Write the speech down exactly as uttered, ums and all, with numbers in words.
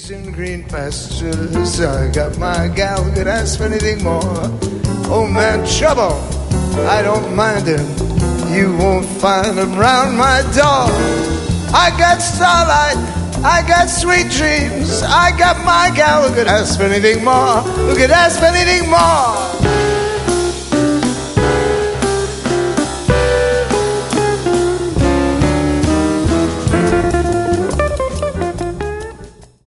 Fields and green pastures, I got my gal, could ask for anything more. Oh man, trouble, I don't mind him. You won't find him round my door. I got starlight, I got sweet dreams. I got my gal, who could ask for anything more, who could ask for anything more.